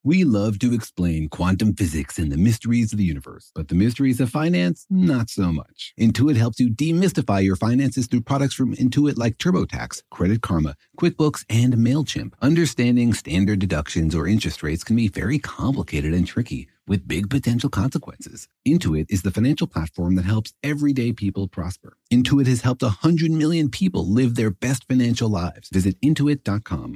We love to explain quantum physics and the mysteries of the universe, but the mysteries of finance, not so much. Intuit helps you demystify your finances through products from Intuit like TurboTax, Credit Karma, QuickBooks, and MailChimp. Understanding standard deductions or interest rates can be very complicated and tricky, with big potential consequences. Intuit is the financial platform that helps everyday people prosper. Intuit has helped 100 million people live their best financial lives. Visit Intuit.com,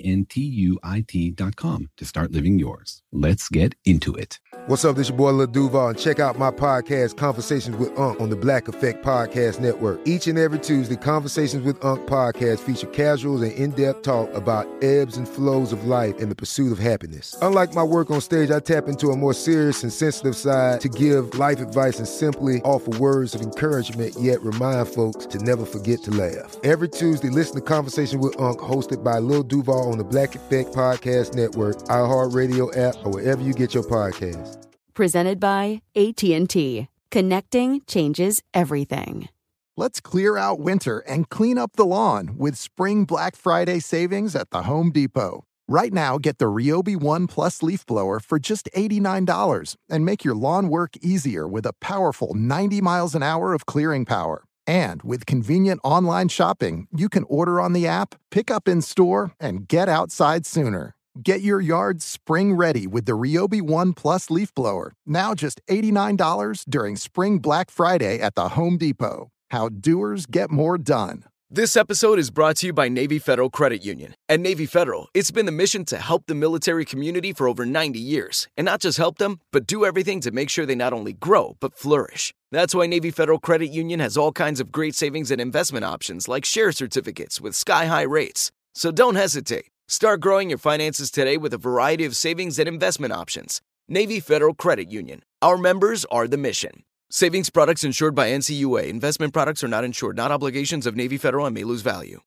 Intuit.com, to start living yours. Let's get into it. What's up? This your boy Lil Duval, and check out my podcast, Conversations with Unc, on the Black Effect Podcast Network. Each and every Tuesday, Conversations with Unc podcast feature casuals and in-depth talk about ebbs and flows of life and the pursuit of happiness. Unlike my work on stage, I tap into a more serious and sensitive side to give life advice and simply offer words of encouragement, yet remind folks to never forget to laugh. Every Tuesday, listen to Conversation with Unc, hosted by Lil Duval on the Black Effect Podcast Network, iHeartRadio app, or wherever you get your podcasts. Presented by AT&T. Connecting changes everything. Let's clear out winter and clean up the lawn with Spring Black Friday savings at the Home Depot. Right now, get the Ryobi One Plus leaf blower for just $89 and make your lawn work easier with a powerful 90 miles an hour of clearing power. And with convenient online shopping, you can order on the app, pick up in store, and get outside sooner. Get your yard spring ready with the Ryobi One Plus leaf blower. Now just $89 during Spring Black Friday at the Home Depot. How doers get more done. This episode is brought to you by Navy Federal Credit Union. At Navy Federal, it's been the mission to help the military community for over 90 years. And not just help them, but do everything to make sure they not only grow, but flourish. That's why Navy Federal Credit Union has all kinds of great savings and investment options like share certificates with sky-high rates. So don't hesitate. Start growing your finances today with a variety of savings and investment options. Navy Federal Credit Union. Our members are the mission. Savings products insured by NCUA. Investment products are not insured, not obligations of Navy Federal and may lose value.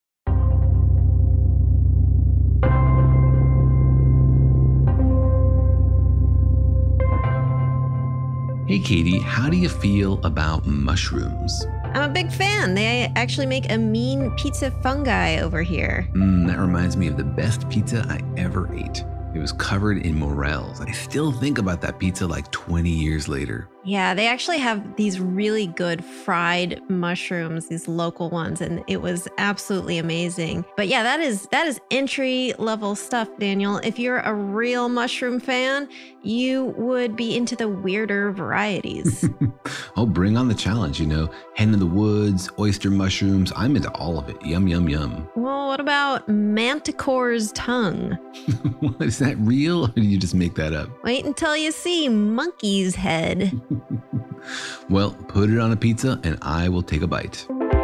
Hey, Katie, how do you feel about mushrooms? I'm a big fan. They actually make a mean pizza fungi over here. That reminds me of the best pizza I ever ate. It was covered in morels. I still think about that pizza like 20 years later. Yeah, they actually have these really good fried mushrooms, these local ones, and it was absolutely amazing. But yeah, that is entry level stuff, Daniel. If you're a real mushroom fan, you would be into the weirder varieties. Oh, bring on the challenge, hen in the woods, oyster mushrooms. I'm into all of it. Yum, yum, yum. Well, what about manticore's tongue? What, is that real, or did you just make that up? Wait until you see monkey's head. Well, put it on a pizza and I will take a bite.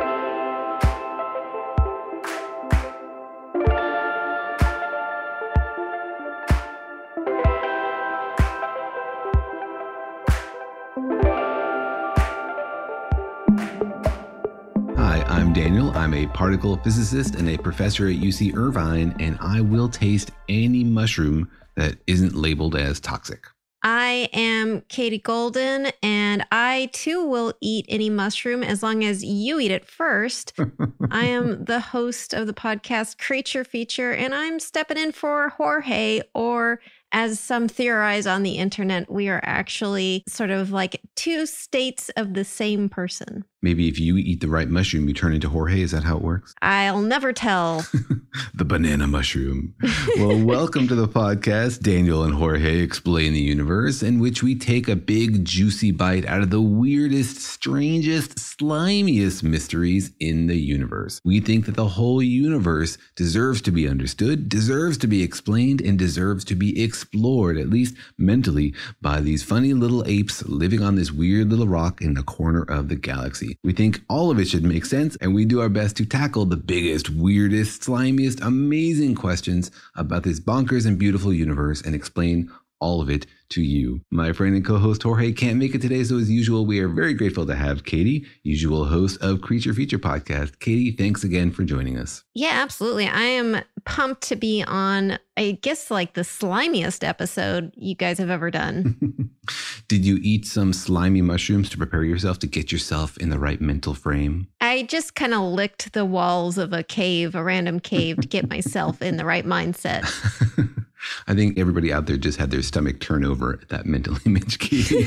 Hi, I'm Daniel. I'm a particle physicist and a professor at UC Irvine, and I will taste any mushroom that isn't labeled as toxic. I am Katie Golden, and I too will eat any mushroom as long as you eat it first. I am the host of the podcast Creature Feature, and I'm stepping in for Jorge, or as some theorize on the internet, we are actually sort of like two states of the same person. Maybe if you eat the right mushroom, you turn into Jorge. Is that how it works? I'll never tell. The banana mushroom. Well, welcome to the podcast, Daniel and Jorge Explain the Universe, in which we take a big, juicy bite out of the weirdest, strangest, slimiest mysteries in the universe. We think that the whole universe deserves to be understood, deserves to be explained, and deserves to be explored, at least mentally, by these funny little apes living on this weird little rock in the corner of the galaxy. We think all of it should make sense, and we do our best to tackle the biggest, weirdest, slimiest, amazing questions about this bonkers and beautiful universe and explain all of it to you. My friend and co-host Jorge can't make it today, so as usual, we are very grateful to have Katie, usual host of Creature Feature Podcast. Katie, thanks again for joining us. Yeah, absolutely. I am pumped to be on, I guess, like the slimiest episode you guys have ever done. Did you eat some slimy mushrooms to prepare yourself to get yourself in the right mental frame? I just kind of licked the walls of a cave, a random cave, to get myself in the right mindset. I think everybody out there just had their stomach turn over at that mental image, Katie.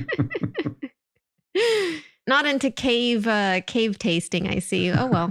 Not into cave tasting, I see. Oh, well.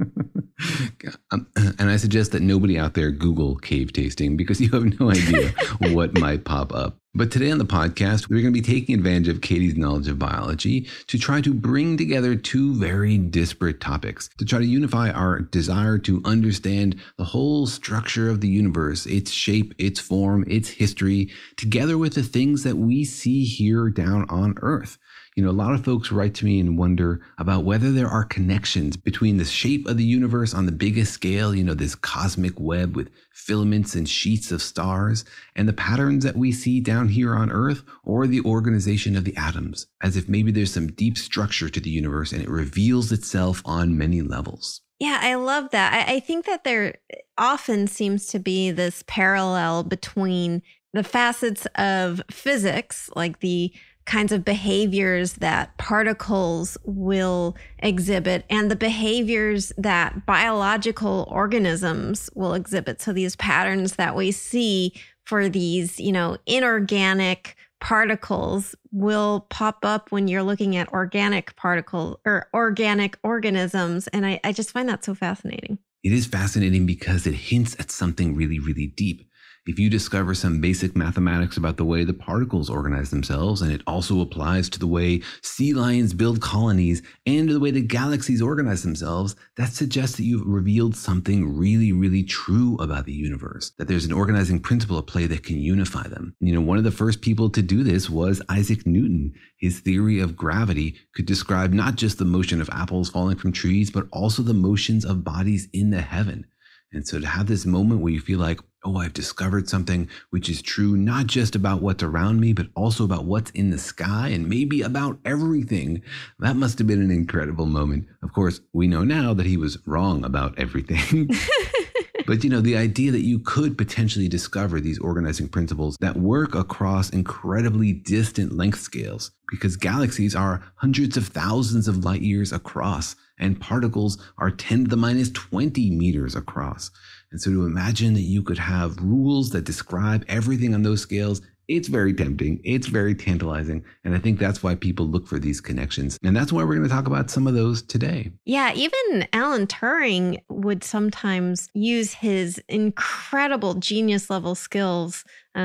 And I suggest that nobody out there Google cave tasting because you have no idea what might pop up. But today on the podcast, we're going to be taking advantage of Katie's knowledge of biology to try to bring together two very disparate topics, to try to unify our desire to understand the whole structure of the universe, its shape, its form, its history, together with the things that we see here down on Earth. You know, a lot of folks write to me and wonder about whether there are connections between the shape of the universe on the biggest scale, you know, this cosmic web with filaments and sheets of stars, and the patterns that we see down here on Earth, or the organization of the atoms, as if maybe there's some deep structure to the universe and it reveals itself on many levels. Yeah, I love that. I think that there often seems to be this parallel between the facets of physics, like the kinds of behaviors that particles will exhibit and the behaviors that biological organisms will exhibit. So these patterns that we see for these, you know, inorganic particles will pop up when you're looking at organic particles or organic organisms. And I just find that so fascinating. It is fascinating because it hints at something really, really deep. If you discover some basic mathematics about the way the particles organize themselves, and it also applies to the way sea lions build colonies and to the way the galaxies organize themselves, that suggests that you've revealed something really, really true about the universe, that there's an organizing principle at play that can unify them. You know, one of the first people to do this was Isaac Newton. His theory of gravity could describe not just the motion of apples falling from trees, but also the motions of bodies in the heaven. And so to have this moment where you feel like, oh, I've discovered something which is true, not just about what's around me, but also about what's in the sky and maybe about everything. That must have been an incredible moment. Of course, we know now that he was wrong about everything. But, you know, the idea that you could potentially discover these organizing principles that work across incredibly distant length scales, because galaxies are hundreds of thousands of light years across, and particles are 10 to the minus 20 meters across. And so to imagine that you could have rules that describe everything on those scales, it's very tempting. It's very tantalizing. And I think that's why people look for these connections. And that's why we're going to talk about some of those today. Yeah, even Alan Turing would sometimes use his incredible genius level skills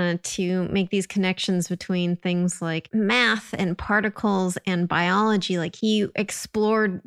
to make these connections between things like math and particles and biology. Like he explored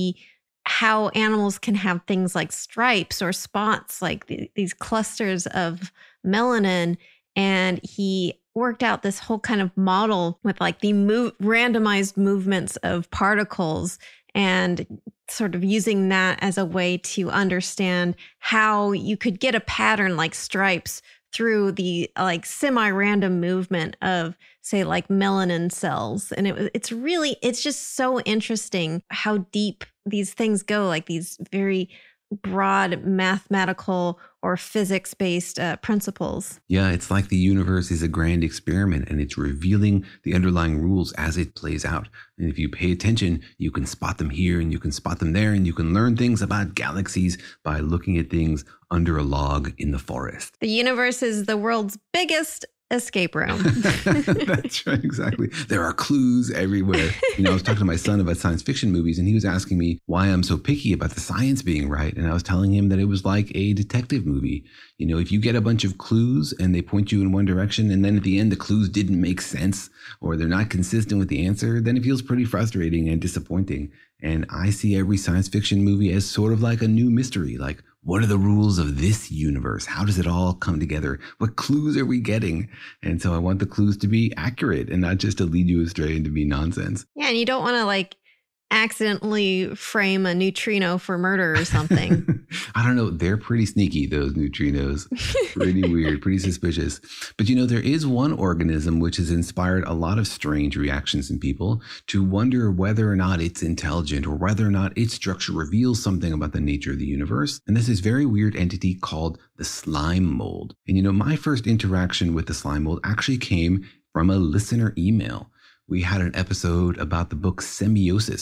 how animals can have things like stripes or spots, like these clusters of melanin. And he worked out this whole kind of model with like the randomized movements of particles and sort of using that as a way to understand how you could get a pattern like stripes through the like semi-random movement of, say, like melanin cells. And it's just so interesting how deep these things go, like these very broad mathematical or physics-based principles. Yeah, it's like the universe is a grand experiment and it's revealing the underlying rules as it plays out. And if you pay attention, you can spot them here and you can spot them there, and you can learn things about galaxies by looking at things under a log in the forest. The universe is the world's biggest escape room. That's right, exactly. There are clues everywhere. You know, I was talking to my son about science fiction movies, and he was asking me why I'm so picky about the science being right. And I was telling him that it was like a detective movie. You know, if you get a bunch of clues and they point you in one direction, and then at the end the clues didn't make sense or they're not consistent with the answer, then it feels pretty frustrating and disappointing. And I see every science fiction movie as sort of like a new mystery. Like, what are the rules of this universe? How does it all come together? What clues are we getting? And so I want the clues to be accurate and not just to lead you astray and to be nonsense. Yeah, and you don't want to like accidentally frame a neutrino for murder or something. I don't know. They're pretty sneaky, those neutrinos. Pretty weird, pretty suspicious. But you know, there is one organism which has inspired a lot of strange reactions in people to wonder whether or not it's intelligent or whether or not its structure reveals something about the nature of the universe. And this is very weird entity called the slime mold. And you know, my first interaction with the slime mold actually came from a listener email. We had an episode about the book Symbiosis,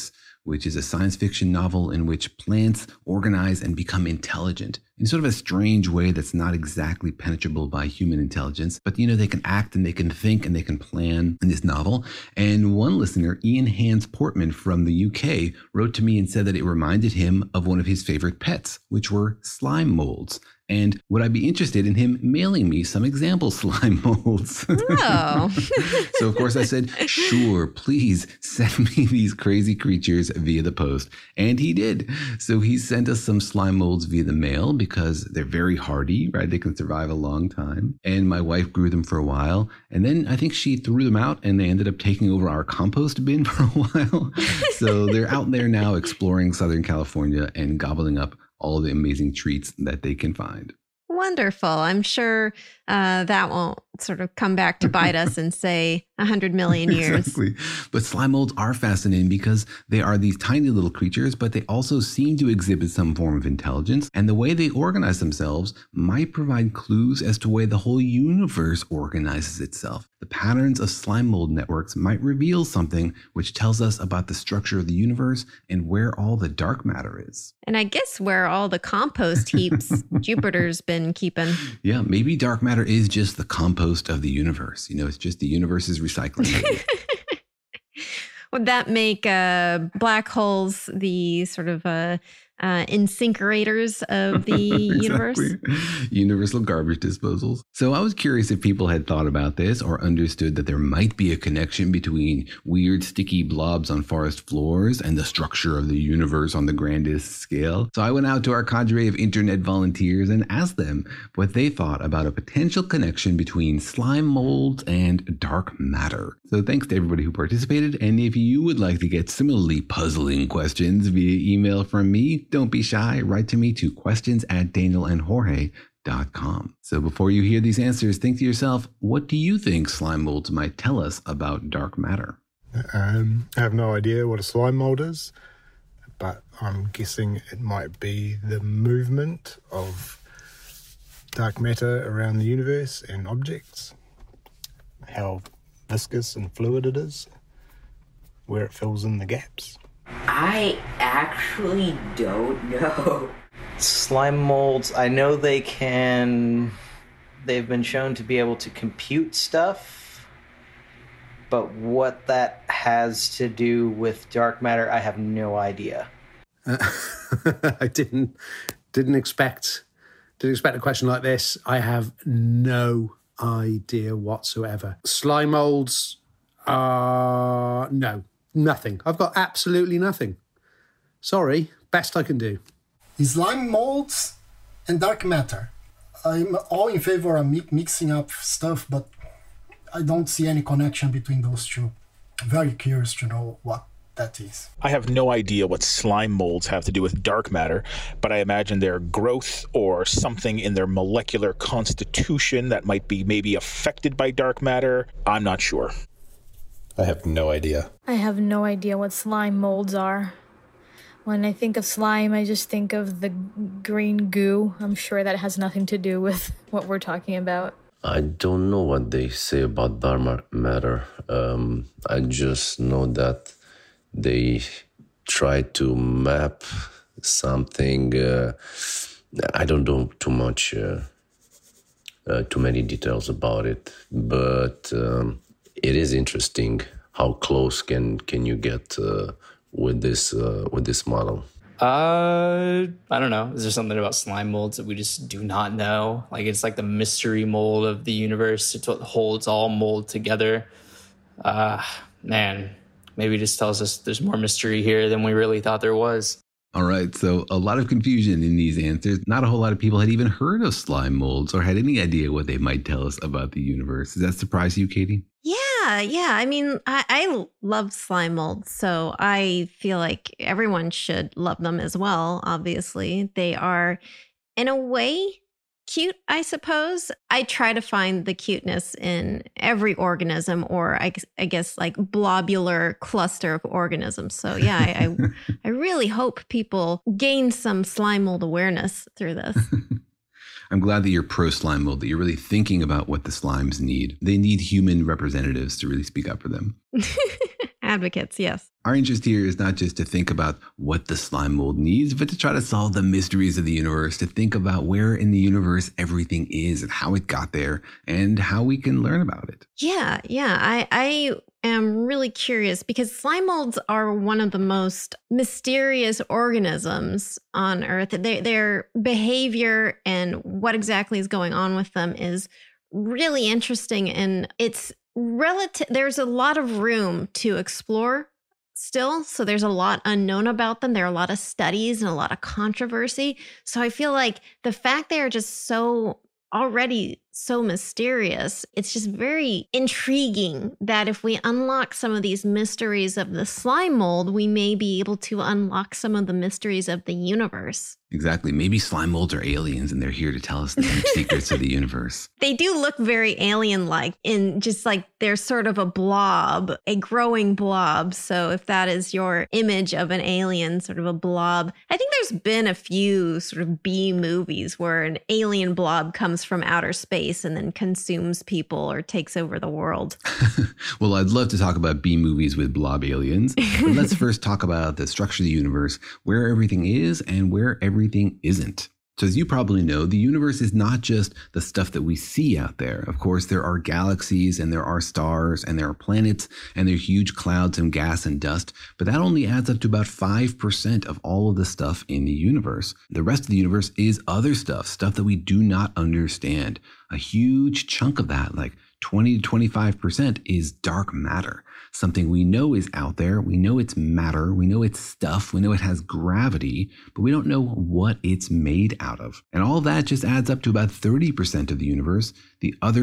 which is a science fiction novel in which plants organize and become intelligent in sort of a strange way that's not exactly penetrable by human intelligence. But, they can act and they can think and they can plan in this novel. And one listener, Ian Hans Portman from the UK, wrote to me and said that it reminded him of one of his favorite pets, which were slime molds. And would I be interested in him mailing me some example slime molds? Oh. So, of course, I said, sure, please send me these crazy creatures via the post. And he did. So he sent us some slime molds via the mail because they're very hardy, right? They can survive a long time. And my wife grew them for a while. And then I think she threw them out and they ended up taking over our compost bin for a while. So they're out there now exploring Southern California and gobbling up all the amazing treats that they can find. Wonderful. I'm sure that won't sort of come back to bite us in, say, 100 million years. Exactly. But slime molds are fascinating because they are these tiny little creatures, but they also seem to exhibit some form of intelligence. And the way they organize themselves might provide clues as to the way the whole universe organizes itself. The patterns of slime mold networks might reveal something which tells us about the structure of the universe and where all the dark matter is. And I guess where all the compost heaps Jupiter's been keeping. Yeah, maybe dark matter is just the compost of the universe. It's just the universe's recycling. Would that make black holes the sort of incinerators of the universe? Universal garbage disposals. So I was curious if people had thought about this or understood that there might be a connection between weird sticky blobs on forest floors and the structure of the universe on the grandest scale. So I went out to our cadre of internet volunteers and asked them what they thought about a potential connection between slime molds and dark matter. So thanks to everybody who participated. And if you would like to get similarly puzzling questions via email from me, don't be shy. Write to me to questions@danielandjorge.com. So before you hear these answers, think to yourself, what do you think slime molds might tell us about dark matter? I have no idea what a slime mold is, but I'm guessing it might be the movement of dark matter around the universe and objects, how viscous and fluid it is, where it fills in the gaps. I actually don't know. Slime molds, I know they've been shown to be able to compute stuff, but what that has to do with dark matter, I have no idea. I didn't expect a question like this. I have no idea whatsoever. Slime molds are nothing. I've got absolutely nothing. Sorry, best I can do. Slime molds and dark matter. I'm all in favor of mixing up stuff, but I don't see any connection between those two. I'm very curious to know what that is. I have no idea what slime molds have to do with dark matter, but I imagine their growth or something in their molecular constitution that might be maybe affected by dark matter. I'm not sure. I have no idea. I have no idea what slime molds are. When I think of slime, I just think of the green goo. I'm sure that has nothing to do with what we're talking about. I don't know what they say about dark matter. I just know that they try to map something. I don't know too much, too many details about it, but it is interesting how close can you get with this model. I don't know. Is there something about slime molds that we just do not know? Like it's like the mystery mold of the universe. It's what holds all mold together. Man, maybe it just tells us there's more mystery here than we really thought there was. All right, so a lot of confusion in these answers. Not a whole lot of people had even heard of slime molds or had any idea what they might tell us about the universe. Does that surprise you, Katie? Yeah. I mean, I love slime molds, so I feel like everyone should love them as well, obviously. They are, in a way, cute, I suppose. I try to find the cuteness in every organism, or I guess like blobular cluster of organisms. So yeah, I really hope people gain some slime mold awareness through this. I'm glad that you're pro slime mold, that you're really thinking about what the slimes need. They need human representatives to really speak up for them. advocates, yes. Our interest here is not just to think about what the slime mold needs, but to try to solve the mysteries of the universe, to think about where in the universe everything is and how it got there and how we can learn about it. Yeah. I am really curious because slime molds are one of the most mysterious organisms on Earth. Their behavior and what exactly is going on with them is really interesting, and it's there's a lot of room to explore still. So there's a lot unknown about them. There are a lot of studies and a lot of controversy. So I feel like the fact they are just already so mysterious, it's just very intriguing that if we unlock some of these mysteries of the slime mold, we may be able to unlock some of the mysteries of the universe. Exactly. Maybe slime molds are aliens and they're here to tell us the secrets of the universe. They do look very alien-like in just like they're sort of a blob, a growing blob. So if that is your image of an alien, sort of a blob, I think there's been a few sort of B movies where an alien blob comes from outer space and then consumes people or takes over the world. Well, I'd love to talk about B movies with blob aliens, but let's first talk about the structure of the universe, where everything is and where everything isn't. So as you probably know, the universe is not just the stuff that we see out there. Of course, there are galaxies and there are stars and there are planets and there are huge clouds and gas and dust, but that only adds up to about 5% of all of the stuff in the universe. The rest of the universe is other stuff that we do not understand. A huge chunk of that, like 20 to 25%, is dark matter. Something we know is out there. We know it's matter. We know it's stuff. We know it has gravity, but we don't know what it's made out of. And all that just adds up to about 30% of the universe. The other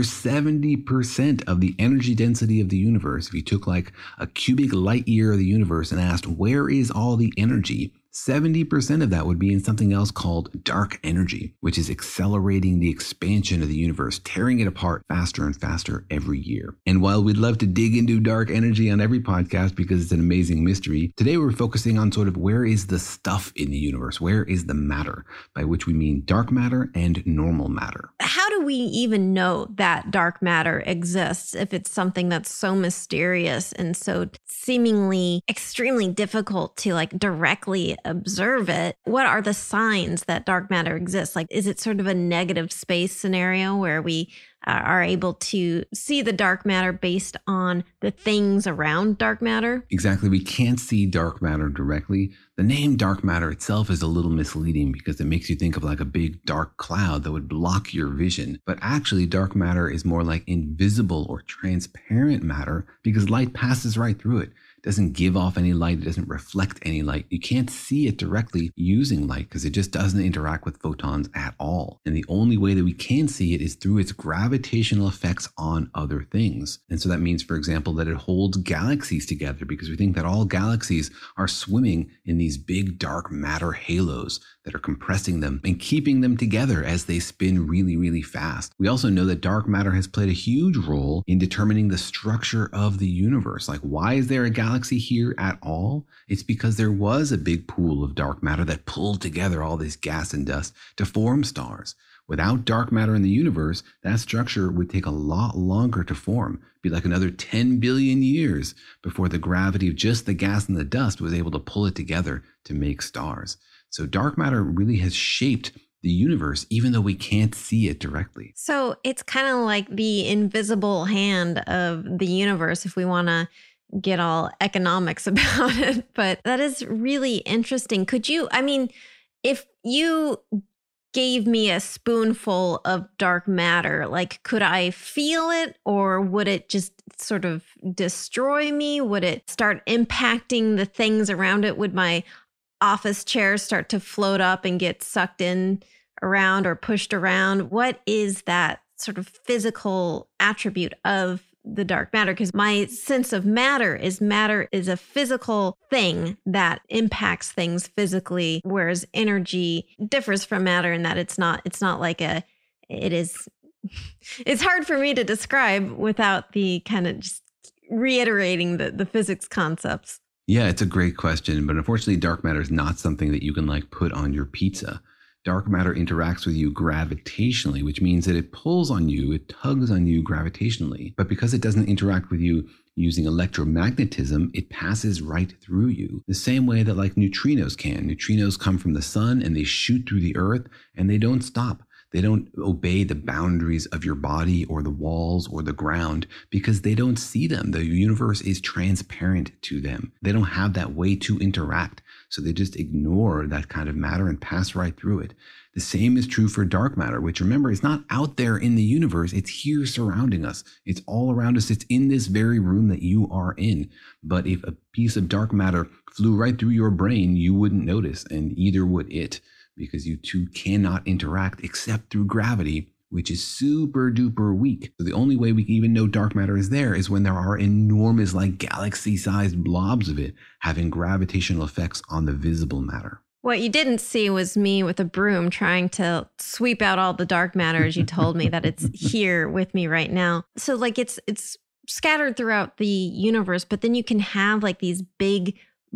70% of the energy density of the universe, if you took like a cubic light year of the universe and asked, where is all the energy? 70% of that would be in something else called dark energy, which is accelerating the expansion of the universe, tearing it apart faster and faster every year. And while we'd love to dig into dark energy on every podcast because it's an amazing mystery, today we're focusing on sort of where is the stuff in the universe? Where is the matter? By which we mean dark matter and normal matter. How do we even know that dark matter exists if it's something that's so mysterious and so seemingly extremely difficult to like directly observe it? What are the signs that dark matter exists? Like, is it sort of a negative space scenario where we are able to see the dark matter based on the things around dark matter? Exactly. We can't see dark matter directly. The name dark matter itself is a little misleading because it makes you think of like a big dark cloud that would block your vision. But actually, dark matter is more like invisible or transparent matter because light passes right through it. It doesn't give off any light. It doesn't reflect any light. You can't see it directly using light because it just doesn't interact with photons at all. And the only way that we can see it is through its gravitational effects on other things. And so that means, for example, that it holds galaxies together because we think that all galaxies are swimming in these big dark matter halos that are compressing them and keeping them together as they spin really, really fast. We also know that dark matter has played a huge role in determining the structure of the universe. Like, why is there a galaxy here at all? It's because there was a big pool of dark matter that pulled together all this gas and dust to form stars. Without dark matter in the universe, that structure would take a lot longer to form. It'd be like another 10 billion years before the gravity of just the gas and the dust was able to pull it together to make stars. So dark matter really has shaped the universe, even though we can't see it directly. So it's kind of like the invisible hand of the universe, if we want to get all economics about it. But that is really interesting. Could you, I mean, if you gave me a spoonful of dark matter, like, could I feel it, or would it just sort of destroy me? Would it start impacting the things around it? Would my office chairs start to float up and get sucked in around or pushed around? What is that sort of physical attribute of the dark matter? Because my sense of matter is a physical thing that impacts things physically, whereas energy differs from matter in that it's not like it's hard for me to describe without the kind of just reiterating the physics concepts. Yeah, it's a great question, but unfortunately dark matter is not something that you can like put on your pizza. dark matter interacts with you gravitationally, which means that it pulls on you, it tugs on you gravitationally. But because it doesn't interact with you using electromagnetism, it passes right through you. The same way that like neutrinos can. Neutrinos come from the sun and they shoot through the earth and they don't stop. They don't obey the boundaries of your body or the walls or the ground because they don't see them. The universe is transparent to them. They don't have that way to interact. So they just ignore that kind of matter and pass right through it. The same is true for dark matter, which remember is not out there in the universe. It's here surrounding us. It's all around us. It's in this very room that you are in. But if a piece of dark matter flew right through your brain, you wouldn't notice, and either would it, because you two cannot interact except through gravity, which is super duper weak. So the only way we can even know dark matter is there is when there are enormous, like galaxy-sized blobs of it having gravitational effects on the visible matter. What you didn't see was me with a broom trying to sweep out all the dark matter as you told me that it's here with me right now. So like it's scattered throughout the universe, but then you can have like these big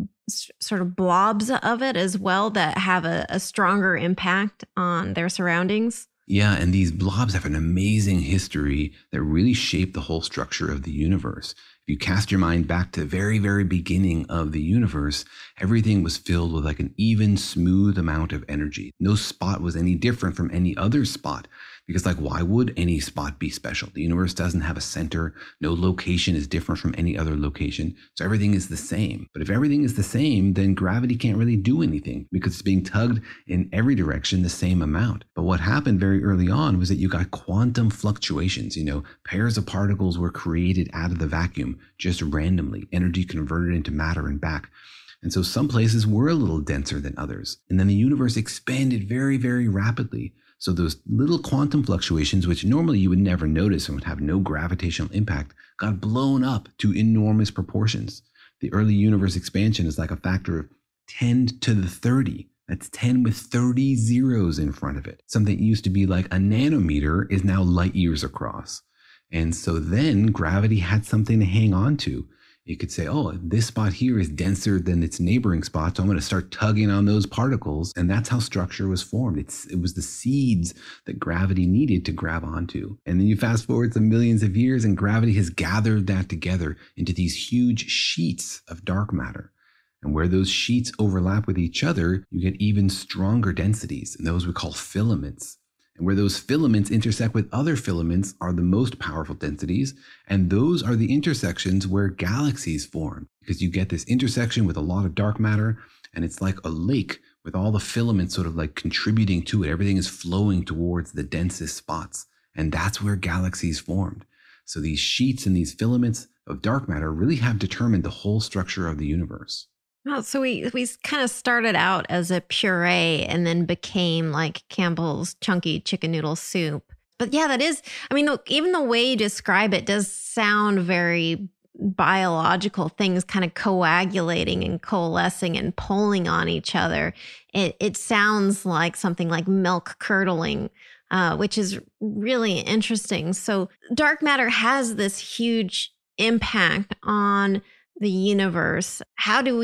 sort of blobs of it as well that have a stronger impact on their surroundings. Yeah, and these blobs have an amazing history that really shaped the whole structure of the universe. If you cast your mind back to the very, very beginning of the universe, everything was filled with like an even, smooth amount of energy. No spot was any different from any other spot. Because like, why would any spot be special? The universe doesn't have a center. No location is different from any other location. So everything is the same. But if everything is the same, then gravity can't really do anything because it's being tugged in every direction the same amount. But what happened very early on was that you got quantum fluctuations. Pairs of particles were created out of the vacuum just randomly, energy converted into matter and back. And so some places were a little denser than others. And then the universe expanded very, very rapidly. So those little quantum fluctuations, which normally you would never notice and would have no gravitational impact, got blown up to enormous proportions. The early universe expansion is like a factor of 10 to the 30. That's 10 with 30 zeros in front of it. Something that used to be like a nanometer is now light years across. And so then gravity had something to hang on to. You could say, oh, this spot here is denser than its neighboring spot, so I'm going to start tugging on those particles. And that's how structure was formed. It was the seeds that gravity needed to grab onto. And then you fast forward some millions of years, and gravity has gathered that together into these huge sheets of dark matter. And where those sheets overlap with each other, you get even stronger densities, and those we call filaments. And where those filaments intersect with other filaments are the most powerful densities. And those are the intersections where galaxies form, because you get this intersection with a lot of dark matter. And it's like a lake with all the filaments sort of like contributing to it. Everything is flowing towards the densest spots. And that's where galaxies formed. So these sheets and these filaments of dark matter really have determined the whole structure of the universe. Well, so we kind of started out as a puree and then became like Campbell's chunky chicken noodle soup. But yeah, that is, even the way you describe it does sound very biological, things kind of coagulating and coalescing and pulling on each other. It sounds like something like milk curdling, which is really interesting. So dark matter has this huge impact on the universe. How have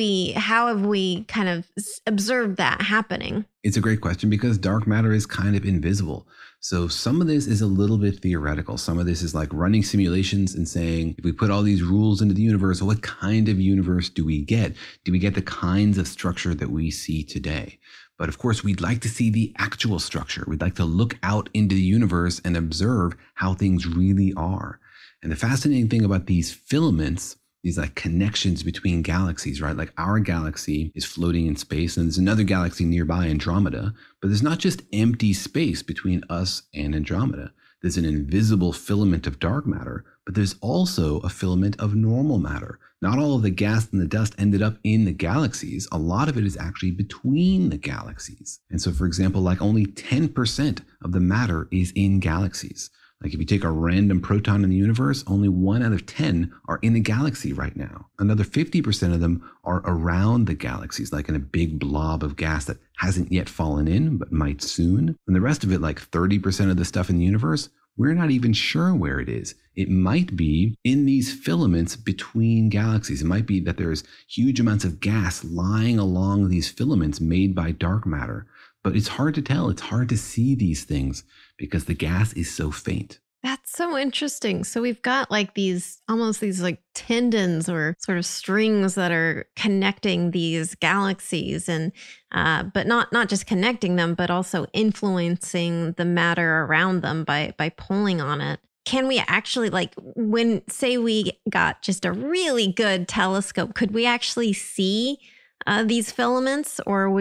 we kind of observed that happening? It's a great question because dark matter is kind of invisible. So some of this is a little bit theoretical. Some of this is like running simulations and saying, if we put all these rules into the universe, what kind of universe do we get? Do we get the kinds of structure that we see today? But of course, we'd like to see the actual structure. We'd like to look out into the universe and observe how things really are. And the fascinating thing about these filaments, these like connections between galaxies, right? Like our galaxy is floating in space and there's another galaxy nearby, Andromeda, but there's not just empty space between us and Andromeda. There's an invisible filament of dark matter, but there's also a filament of normal matter. Not all of the gas and the dust ended up in the galaxies. A lot of it is actually between the galaxies. And so, for example, like only 10% of the matter is in galaxies. Like if you take a random proton in the universe, only 1 out of 10 are in a galaxy right now. Another 50% of them are around the galaxies, like in a big blob of gas that hasn't yet fallen in, but might soon. And the rest of it, like 30% of the stuff in the universe, we're not even sure where it is. It might be in these filaments between galaxies. It might be that there's huge amounts of gas lying along these filaments made by dark matter. But it's hard to tell. It's hard to see these things because the gas is so faint. That's so interesting. So we've got like these like tendons or sort of strings that are connecting these galaxies, and but not just connecting them, but also influencing the matter around them by pulling on it. Can we actually, like, when say we got just a really good telescope, could we actually see these filaments, or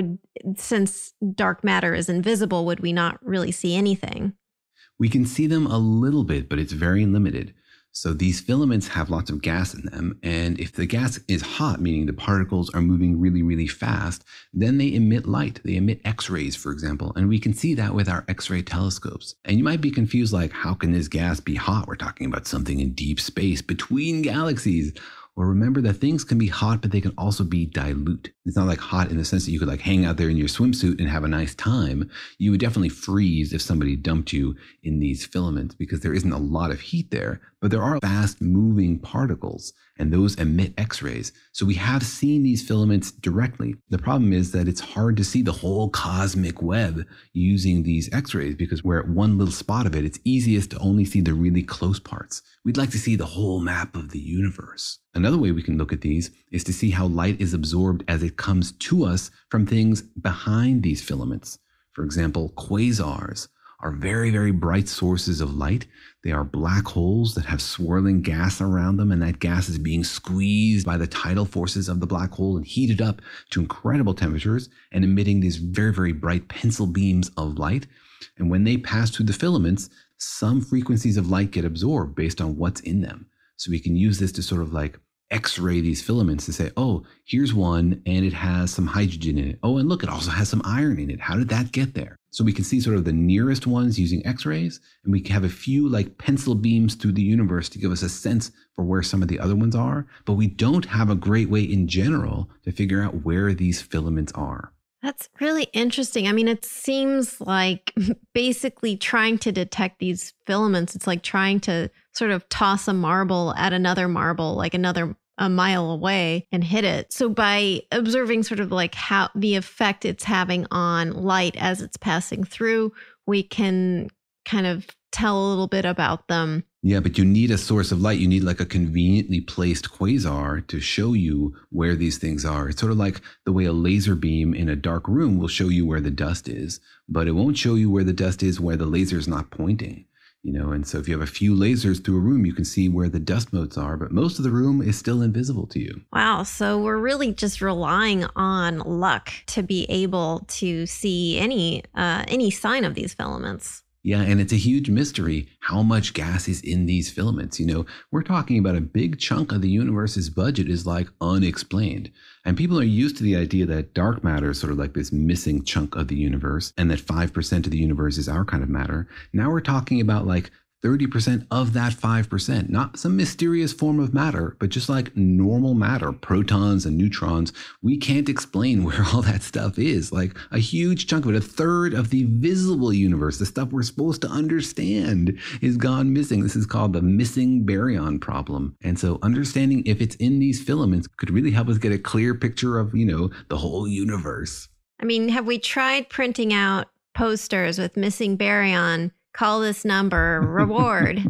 since dark matter is invisible, would we not really see anything? We can see them a little bit, but it's very limited. So these filaments have lots of gas in them. And if the gas is hot, meaning the particles are moving really, really fast, then they emit light. They emit X-rays, for example. And we can see that with our X-ray telescopes. And you might be confused, like, how can this gas be hot? We're talking about something in deep space between galaxies. Well, remember that things can be hot, but they can also be dilute. It's not like hot in the sense that you could like hang out there in your swimsuit and have a nice time. You would definitely freeze if somebody dumped you in these filaments because there isn't a lot of heat there, but there are fast moving particles and those emit X-rays. So we have seen these filaments directly. The problem is that it's hard to see the whole cosmic web using these X-rays because we're at one little spot of it. It's easiest to only see the really close parts. We'd like to see the whole map of the universe. Another way we can look at these is to see how light is absorbed as it comes to us from things behind these filaments. For example, quasars are very, very bright sources of light. They are black holes that have swirling gas around them, and that gas is being squeezed by the tidal forces of the black hole and heated up to incredible temperatures and emitting these very, very bright pencil beams of light. And when they pass through the filaments, some frequencies of light get absorbed based on what's in them. So we can use this to sort of like X-ray these filaments to say, oh, here's one and it has some hydrogen in it. Oh, and look, it also has some iron in it. How did that get there? So we can see sort of the nearest ones using X-rays, and we can have a few like pencil beams through the universe to give us a sense for where some of the other ones are. But we don't have a great way in general to figure out where these filaments are. That's really interesting. I mean, it seems like basically trying to detect these filaments, it's like trying to sort of toss a marble at another marble, like a mile away and hit it. So by observing sort of like how the effect it's having on light as it's passing through, we can kind of tell a little bit about them. Yeah, but you need a source of light. You need like a conveniently placed quasar to show you where these things are. It's sort of like the way a laser beam in a dark room will show you where the dust is, but it won't show you where the dust is where the laser is not pointing. You know, and so if you have a few lasers through a room, you can see where the dust motes are, but most of the room is still invisible to you. Wow. So we're really just relying on luck to be able to see any sign of these filaments. Yeah, and it's a huge mystery how much gas is in these filaments. You know, we're talking about a big chunk of the universe's budget is like unexplained. And people are used to the idea that dark matter is sort of like this missing chunk of the universe and that 5% of the universe is our kind of matter. Now we're talking about like 30% of that 5%, not some mysterious form of matter, but just like normal matter, protons and neutrons. We can't explain where all that stuff is. Like a huge chunk of it, a third of the visible universe, the stuff we're supposed to understand, is gone missing. This is called the missing baryon problem. And so understanding if it's in these filaments could really help us get a clear picture of, you know, the whole universe. I mean, have we tried printing out posters with missing baryon? Call this number, reward.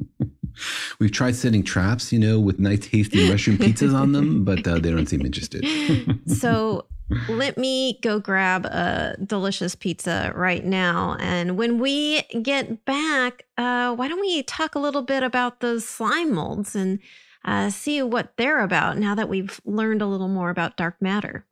We've tried setting traps, you know, with nice tasty mushroom pizzas on them, but they don't seem interested. So let me go grab a delicious pizza right now. And when we get back, why don't we talk a little bit about those slime molds and see what they're about now that we've learned a little more about dark matter.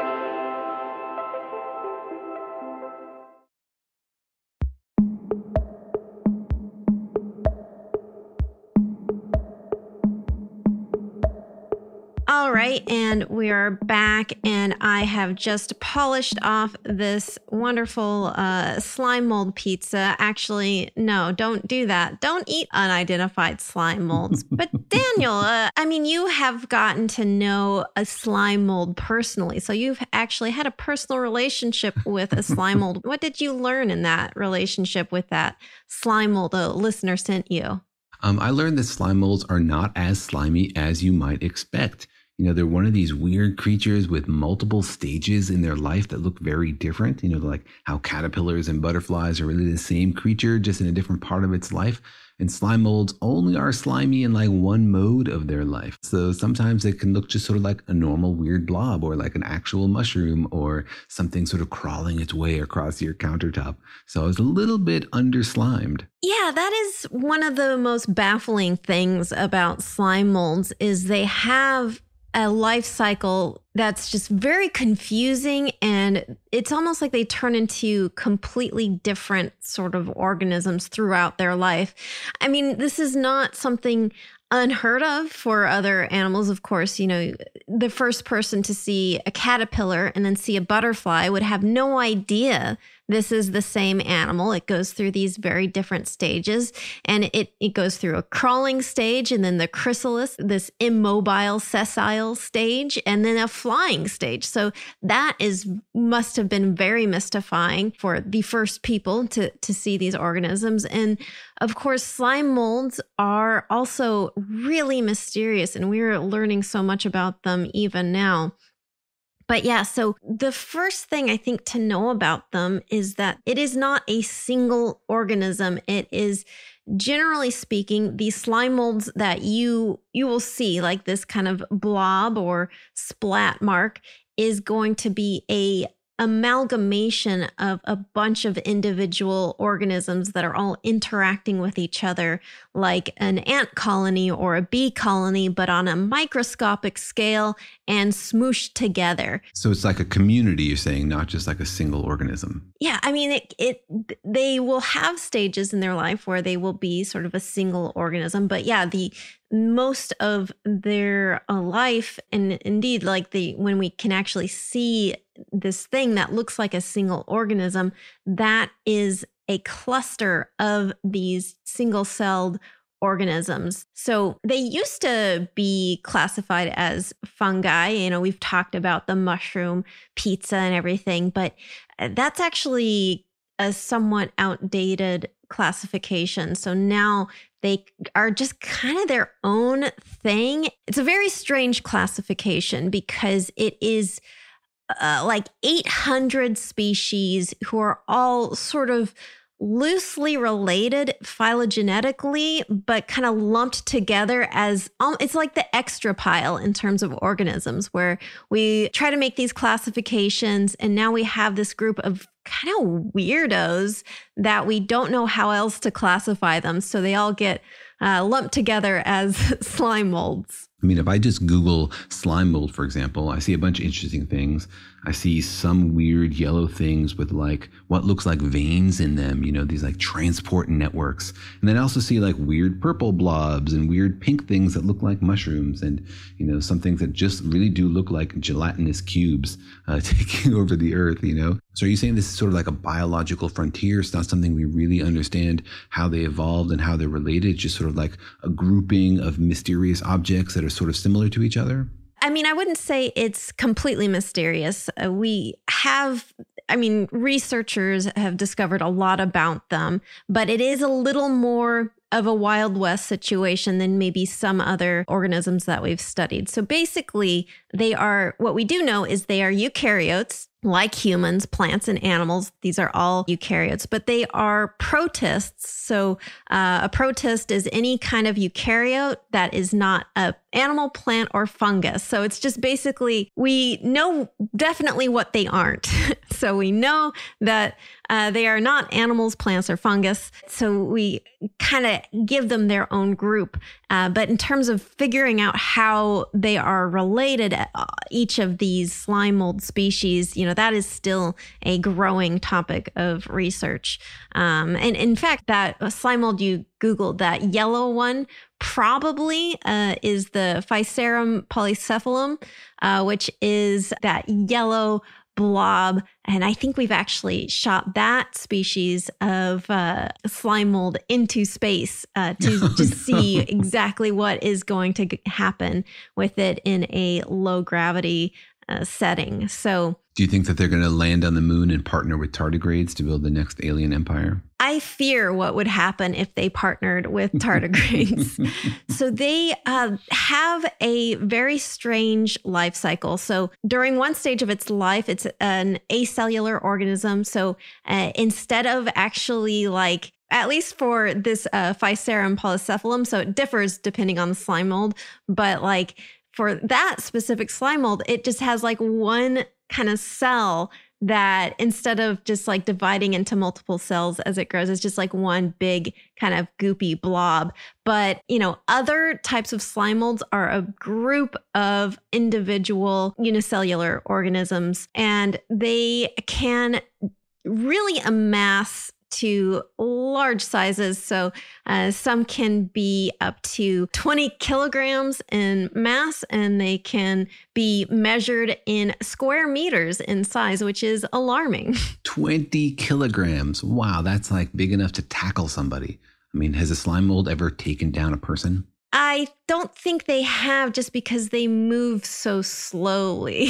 All right, and we are back, and I have just polished off this wonderful slime mold pizza. Actually, no, don't do that. Don't eat unidentified slime molds. But Daniel, I mean, you have gotten to know a slime mold personally, so you've actually had a personal relationship with a slime mold. What did you learn in that relationship with that slime mold a listener sent you? I learned that slime molds are not as slimy as you might expect. They're one of these weird creatures with multiple stages in their life that look very different. Like how caterpillars and butterflies are really the same creature, just in a different part of its life. And slime molds only are slimy in like one mode of their life. So sometimes it can look just sort of like a normal weird blob, or like an actual mushroom, or something sort of crawling its way across your countertop. So it's a little bit under-slimed. Yeah, that is one of the most baffling things about slime molds is they have a life cycle that's just very confusing, and it's almost like they turn into completely different sort of organisms throughout their life. I mean, this is not something unheard of for other animals. Of course, the first person to see a caterpillar and then see a butterfly would have no idea this is the same animal. It goes through these very different stages, and it goes through a crawling stage, and then the chrysalis, this immobile sessile stage, and then a flying stage. So that must have been very mystifying for the first people to see these organisms. And of course, slime molds are also really mysterious, and we're learning so much about them even now. But yeah, so the first thing I think to know about them is that it is not a single organism. It is, generally speaking, the slime molds that you will see, like this kind of blob or splat mark, is going to be a amalgamation of a bunch of individual organisms that are all interacting with each other, like an ant colony or a bee colony, but on a microscopic scale and smooshed together. So it's like a community, you're saying, not just like a single organism. Yeah, I mean, they will have stages in their life where they will be sort of a single organism, but yeah, most of their life, and indeed, like when we can actually see this thing that looks like a single organism, that is a cluster of these single-celled organisms. So they used to be classified as fungi. We've talked about the mushroom pizza and everything, but that's actually a somewhat outdated classification. So now they are just kind of their own thing. It's a very strange classification because it is like 800 species who are all sort of loosely related phylogenetically, but kind of lumped together as, it's like the extra pile in terms of organisms, where we try to make these classifications, and now we have this group of kind of weirdos that we don't know how else to classify them. So they all get lumped together as slime molds. I mean, if I just Google slime mold, for example, I see a bunch of interesting things. I see some weird yellow things with like what looks like veins in them, these like transport networks. And then I also see like weird purple blobs and weird pink things that look like mushrooms, and, some things that just really do look like gelatinous cubes taking over the earth, So are you saying this is sort of like a biological frontier? It's not something we really understand how they evolved and how they're related, just sort of like a grouping of mysterious objects that are sort of similar to each other? I mean, I wouldn't say it's completely mysterious. Researchers have discovered a lot about them, but it is a little more of a Wild West situation than maybe some other organisms that we've studied. So basically, what we do know is they are eukaryotes, like humans, plants, and animals. These are all eukaryotes, but they are protists. So a protist is any kind of eukaryote that is not an animal, plant, or fungus. So it's just basically, we know definitely what they aren't. So we know that they are not animals, plants, or fungus. So we kind of give them their own group. But in terms of figuring out how they are related, each of these slime mold species, that is still a growing topic of research. And in fact, that slime mold you Googled, that yellow one, probably is the Physarum polycephalum, which is that yellow blob. And I think we've actually shot that species of slime mold into space to just see exactly what is going to happen with it in a low gravity setting. So Do you think that they're going to land on the moon and partner with tardigrades to build the next alien empire? I fear what would happen if they partnered with tardigrades. So they have a very strange life cycle. So during one stage of its life, it's an acellular organism. So instead of actually like, at least for this Physarum polycephalum, so it differs depending on the slime mold, but like for that specific slime mold, it just has like one kind of cell that instead of just like dividing into multiple cells as it grows, it's just like one big kind of goopy blob. But, you know, other types of slime molds are a group of individual unicellular organisms, and they can really amass to large sizes. So some can be up to 20 kilograms in mass, and they can be measured in square meters in size, which is alarming. 20 kilograms. Wow, that's like big enough to tackle somebody. I mean, has a slime mold ever taken down a person? I don't think they have, just because they move so slowly.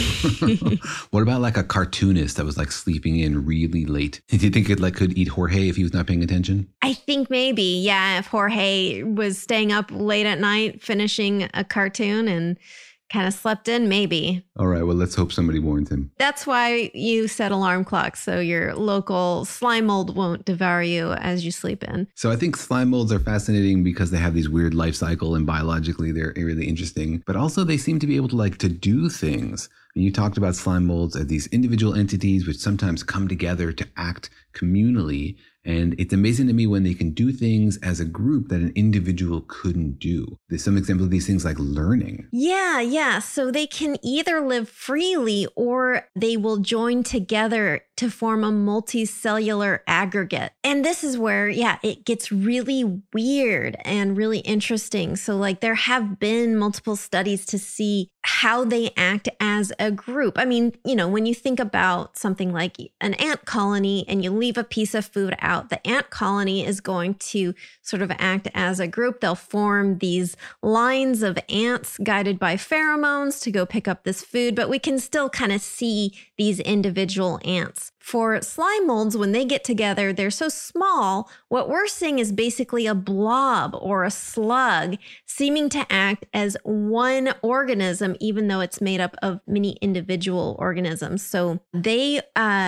What about like a cartoonist that was like sleeping in really late? Do you think it like could eat Jorge if he was not paying attention? I think maybe, yeah, if Jorge was staying up late at night finishing a cartoon and kind of slept in, maybe. All right, well, let's hope somebody warns him. That's why you set alarm clocks, so your local slime mold won't devour you as you sleep in. So I think slime molds are fascinating because they have these weird life cycle, and biologically they're really interesting, but also they seem to be able to like to do things. And you talked about slime molds as these individual entities which sometimes come together to act communally. And it's amazing to me when they can do things as a group that an individual couldn't do. There's some examples of these things like learning. Yeah. So they can either live freely or they will join together to form a multicellular aggregate. And this is where, it gets really weird and really interesting. So like there have been multiple studies to see how they act as a group. I mean, you know, when you think about something like an ant colony and you leave a piece of food out, the ant colony is going to sort of act as a group. They'll form these lines of ants guided by pheromones to go pick up this food, but we can still kind of see these individual ants. For slime molds, when they get together, they're so small, what we're seeing is basically a blob or a slug seeming to act as one organism, even though it's made up of many individual organisms. So they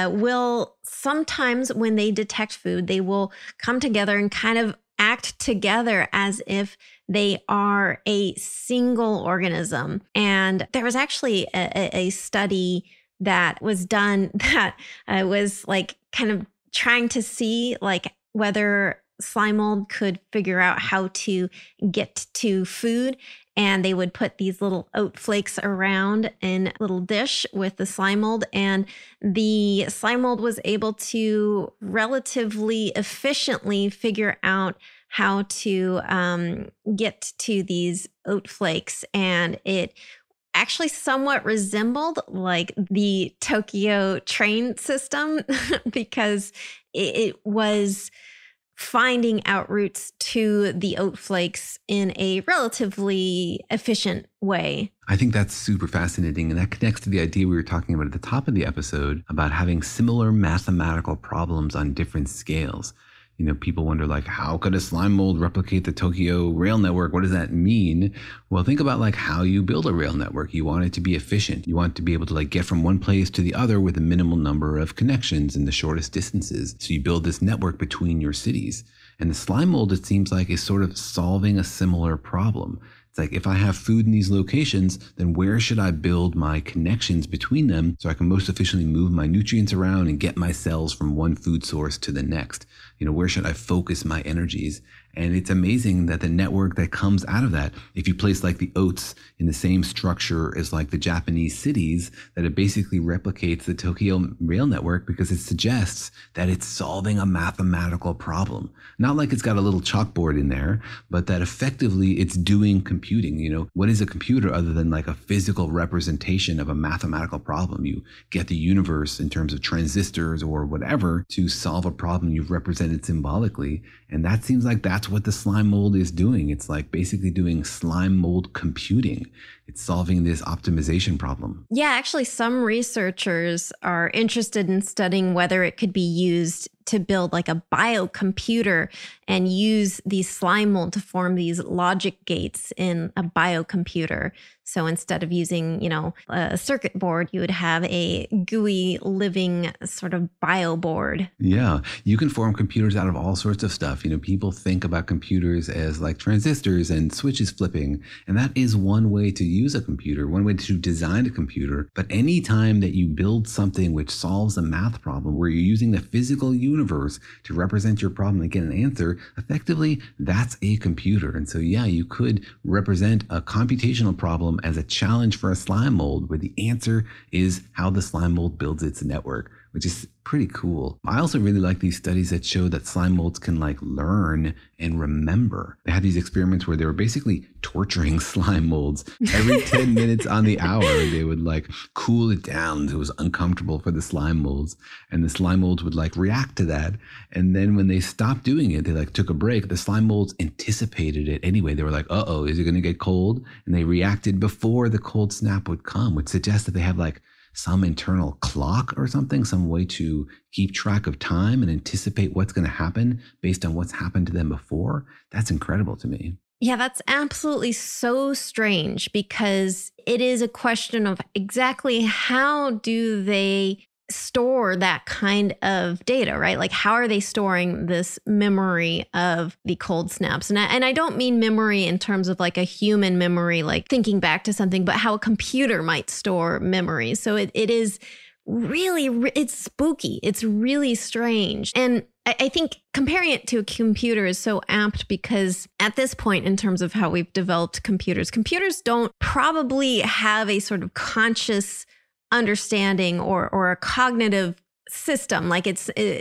will sometimes, when they detect food, they will come together and kind of act together as if they are a single organism. And there was actually a study that was done that was like kind of trying to see like whether slime mold could figure out how to get to food. And they would put these little oat flakes around in a little dish with the slime mold. And the slime mold was able to relatively efficiently figure out how to get to these oat flakes. And it actually somewhat resembled like the Tokyo train system because it was finding out routes to the oat flakes in a relatively efficient way. I think that's super fascinating. And that connects to the idea we were talking about at the top of the episode about having similar mathematical problems on different scales. You know, people wonder like, how could a slime mold replicate the Tokyo rail network? What does that mean? Well, think about like how you build a rail network. You want it to be efficient. You want to be able to like get from one place to the other with a minimal number of connections in the shortest distances. So you build this network between your cities. And the slime mold, it seems like, is sort of solving a similar problem. It's like, if I have food in these locations, then where should I build my connections between them so I can most efficiently move my nutrients around and get my cells from one food source to the next? You know, where should I focus my energies? And it's amazing that the network that comes out of that, if you place like the oats in the same structure as like the Japanese cities, that it basically replicates the Tokyo rail network because it suggests that it's solving a mathematical problem. Not like it's got a little chalkboard in there, but that effectively it's doing computing. You know, what is a computer other than like a physical representation of a mathematical problem? You get the universe in terms of transistors or whatever to solve a problem you've represented symbolically. And that seems like that's that's what the slime mold is doing. It's like basically doing slime mold computing. It's solving this optimization problem. Yeah, actually, some researchers are interested in studying whether it could be used to build like a biocomputer and use these slime mold to form these logic gates in a biocomputer. So instead of using, a circuit board, you would have a gooey living sort of bio board. Yeah, you can form computers out of all sorts of stuff. People think about computers as like transistors and switches flipping. And that is one way to use a computer, one way to design a computer. But any time that you build something which solves a math problem where you're using the physical universe to represent your problem and get an answer, effectively, that's a computer. And so, yeah, you could represent a computational problem as a challenge for a slime mold where the answer is how the slime mold builds its network, which is pretty cool. I also really like these studies that show that slime molds can like learn and remember. They had these experiments where they were basically torturing slime molds. Every 10 minutes on the hour, they would like cool it down until it was uncomfortable for the slime molds. And the slime molds would like react to that. And then when they stopped doing it, they like took a break. The slime molds anticipated it anyway. They were like, uh-oh, is it going to get cold? And they reacted before the cold snap would come, which suggests that they have like some internal clock or something, some way to keep track of time and anticipate what's going to happen based on what's happened to them before. That's incredible to me. Yeah, that's absolutely so strange because it is a question of exactly how do they store that kind of data, right? Like how are they storing this memory of the cold snaps? And I don't mean memory in terms of like a human memory, like thinking back to something, but how a computer might store memory. So it is really, it's spooky. It's really strange. And I think comparing it to a computer is so apt because at this point, in terms of how we've developed computers don't probably have a sort of conscious understanding or a cognitive system. Like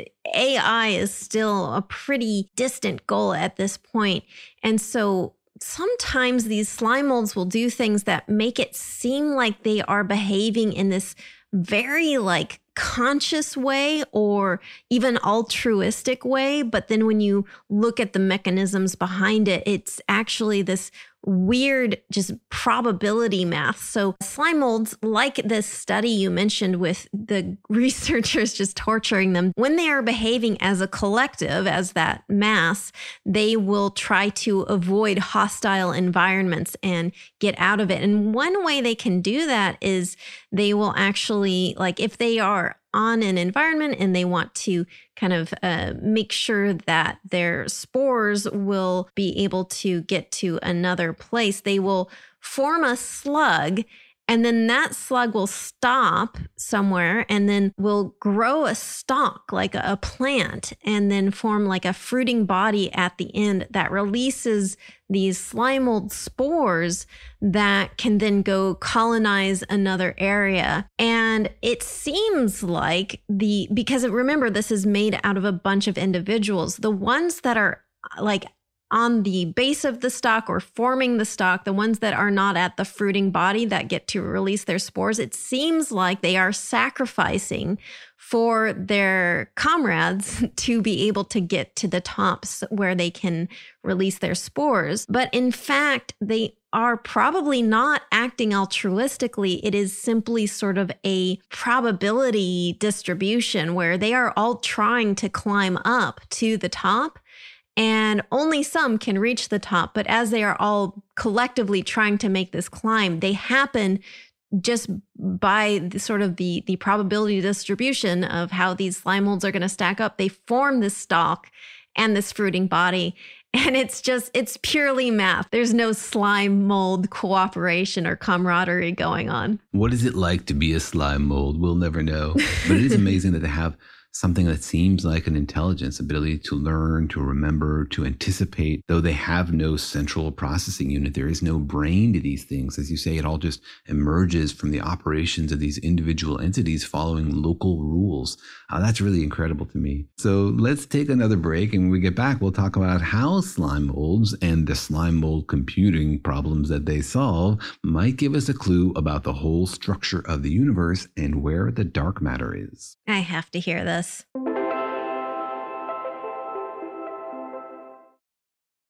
AI is still a pretty distant goal at this point. And so sometimes these slime molds will do things that make it seem like they are behaving in this very like conscious way or even altruistic way. But then when you look at the mechanisms behind it, it's actually this weird just probability math. So slime molds, like this study you mentioned with the researchers just torturing them, when they are behaving as a collective, as that mass, they will try to avoid hostile environments and get out of it. And one way they can do that is they will actually, like if they are on an environment and they want to kind of make sure that their spores will be able to get to another place, they will form a slug, and then that slug will stop somewhere and then will grow a stalk like a plant and then form like a fruiting body at the end that releases these slime mold spores that can then go colonize another area. And it seems like because remember, this is made out of a bunch of individuals, the ones that are like on the base of the stalk or forming the stalk, the ones that are not at the fruiting body that get to release their spores, it seems like they are sacrificing for their comrades to be able to get to the tops where they can release their spores. But in fact, they are probably not acting altruistically. It is simply sort of a probability distribution where they are all trying to climb up to the top. And only some can reach the top. But as they are all collectively trying to make this climb, they happen just by the probability distribution of how these slime molds are going to stack up. They form this stalk and this fruiting body. And it's purely math. There's no slime mold cooperation or camaraderie going on. What is it like to be a slime mold? We'll never know. But it is amazing that they have something that seems like an intelligence, ability to learn, to remember, to anticipate, though they have no central processing unit. There is no brain to these things. As you say, it all just emerges from the operations of these individual entities following local rules. That's really incredible to me. So let's take another break. And when we get back, we'll talk about how slime molds and the slime mold computing problems that they solve might give us a clue about the whole structure of the universe and where the dark matter is. I have to hear this.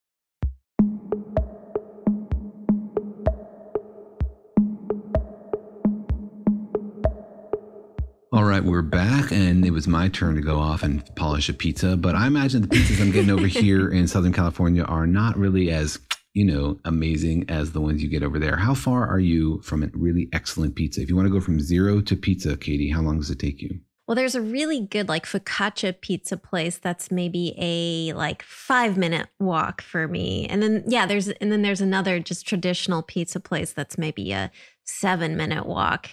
All right, we're back, and it was my turn to go off and polish a pizza. But I imagine the pizzas I'm getting over here in Southern California are not really as, amazing as the ones you get over there. How far are you from a really excellent pizza? If you want to go from zero to pizza, Katie, how long does it take you? Well, there's a really good focaccia pizza place that's maybe a 5-minute walk for me. And then there's another just traditional pizza place that's maybe a 7-minute walk.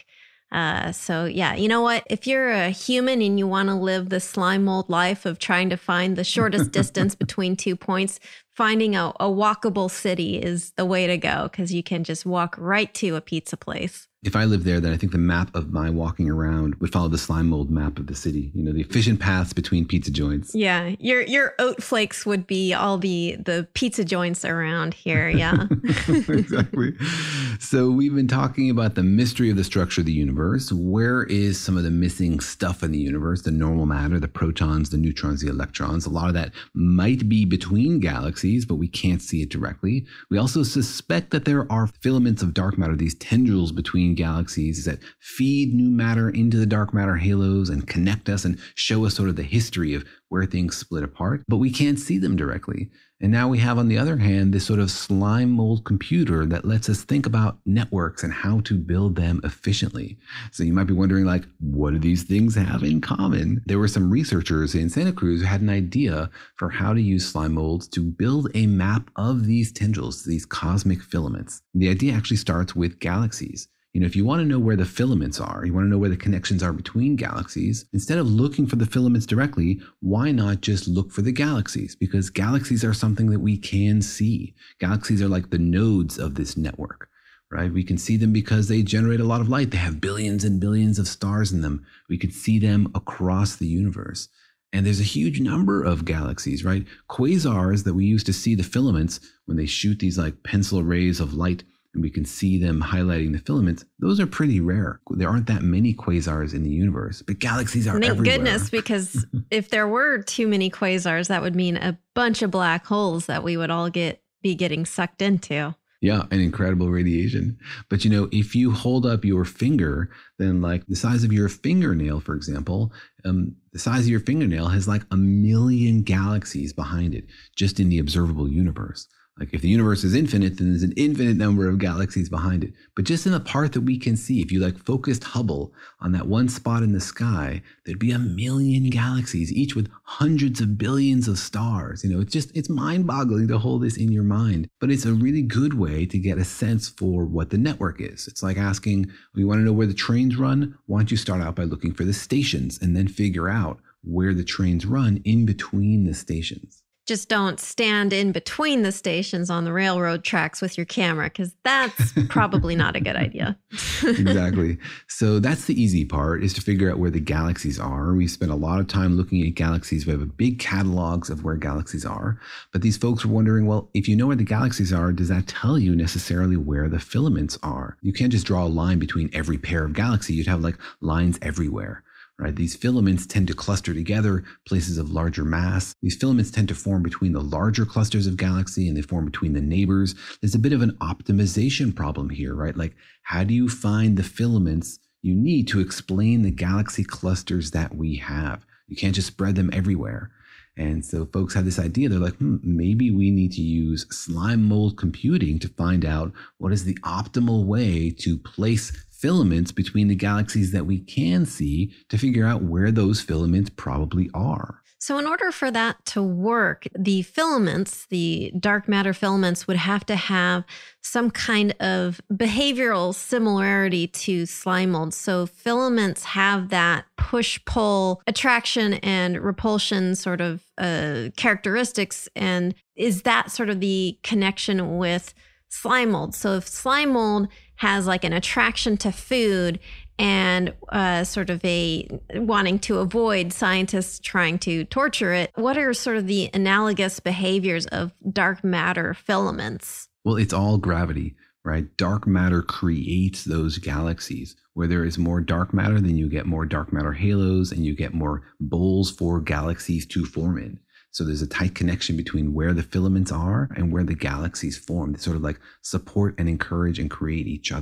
So yeah, you know what? If you're a human and you want to live the slime mold life of trying to find the shortest distance between 2 points, finding a walkable city is the way to go, because you can just walk right to a pizza place. If I lived there, then I think the map of my walking around would follow the slime mold map of the city, the efficient paths between pizza joints. Yeah, your oat flakes would be all the pizza joints around here, yeah. Exactly. So we've been talking about the mystery of the structure of the universe. Where is some of the missing stuff in the universe? The normal matter, the protons, the neutrons, the electrons. A lot of that might be between galaxies, but we can't see it directly. We also suspect that there are filaments of dark matter, these tendrils between galaxies that feed new matter into the dark matter halos and connect us and show us sort of the history of where things split apart, but we can't see them directly. And now we have, on the other hand, this sort of slime mold computer that lets us think about networks and how to build them efficiently. So you might be wondering, what do these things have in common? There were some researchers in Santa Cruz who had an idea for how to use slime molds to build a map of these tendrils, these cosmic filaments. The idea actually starts with galaxies. If you want to know where the filaments are, you want to know where the connections are between galaxies, instead of looking for the filaments directly, why not just look for the galaxies? Because galaxies are something that we can see. Galaxies are like the nodes of this network, right? We can see them because they generate a lot of light. They have billions and billions of stars in them. We could see them across the universe. And there's a huge number of galaxies, right? Quasars that we use to see the filaments when they shoot these pencil rays of light, and we can see them highlighting the filaments, those are pretty rare. There aren't that many quasars in the universe, but galaxies are everywhere. Thank goodness, because if there were too many quasars, that would mean a bunch of black holes that we would all be getting sucked into. Yeah, an incredible radiation. But if you hold up your finger, then the size of your fingernail, for example, the size of your fingernail has 1 million galaxies behind it, just in the observable universe. If the universe is infinite, then there's an infinite number of galaxies behind it. But just in the part that we can see, if you focused Hubble on that one spot in the sky, there'd be 1 million galaxies, each with hundreds of billions of stars. It's mind-boggling to hold this in your mind. But it's a really good way to get a sense for what the network is. It's like asking, you want to know where the trains run? Why don't you start out by looking for the stations and then figure out where the trains run in between the stations. Just don't stand in between the stations on the railroad tracks with your camera, because that's probably not a good idea. Exactly. So that's the easy part, is to figure out where the galaxies are. We spend a lot of time looking at galaxies. We have a big catalogs of where galaxies are. But these folks were wondering, well, if you know where the galaxies are, does that tell you necessarily where the filaments are? You can't just draw a line between every pair of galaxies. You'd have lines everywhere. Right? These filaments tend to cluster together, places of larger mass. These filaments tend to form between the larger clusters of galaxy, and they form between the neighbors. There's a bit of an optimization problem here, right? How do you find the filaments you need to explain the galaxy clusters that we have? You can't just spread them everywhere. And so folks had this idea. They're maybe we need to use slime mold computing to find out what is the optimal way to place filaments between the galaxies that we can see, to figure out where those filaments probably are. So in order for that to work, the filaments, the dark matter filaments, would have to have some kind of behavioral similarity to slime molds. So filaments have that push-pull attraction and repulsion sort of characteristics. And is that sort of the connection with slime mold? So if slime mold has an attraction to food and sort of a wanting to avoid scientists trying to torture it, what are sort of the analogous behaviors of dark matter filaments? Well, it's all gravity, right? Dark matter creates those galaxies. Where there is more dark matter, then you get more dark matter halos, and you get more bowls for galaxies to form in. So there's a tight connection between where the filaments are and where the galaxies form. They sort of support and encourage and create each other.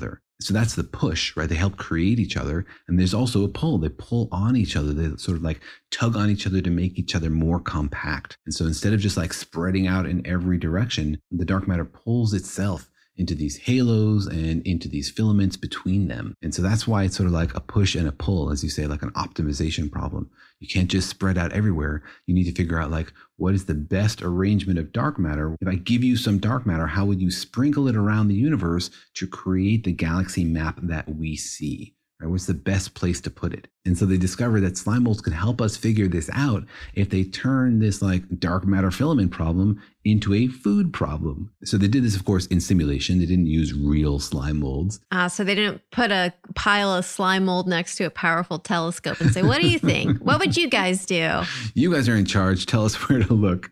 So that's the push, right? They help create each other. And there's also a pull. They pull on each other. They sort of like tug on each other to make each other more compact. And so instead of just like spreading out in every direction, the dark matter pulls itself into these halos and into these filaments between them. And so that's why it's sort of like a push and a pull, as you say, like an optimization problem. You can't just spread out everywhere. You need to figure out like, what is the best arrangement of dark matter? If I give you some dark matter, how would you sprinkle it around the universe to create the galaxy map that we see? Right? What's the best place to put it? And so they discovered that slime molds could help us figure this out if they turn this like dark matter filament problem into a food problem. So they did this, of course, in simulation. They didn't use real slime molds. So they didn't put a pile of slime mold next to a powerful telescope and say, what do you think? What would you guys do? You guys are in charge. Tell us where to look.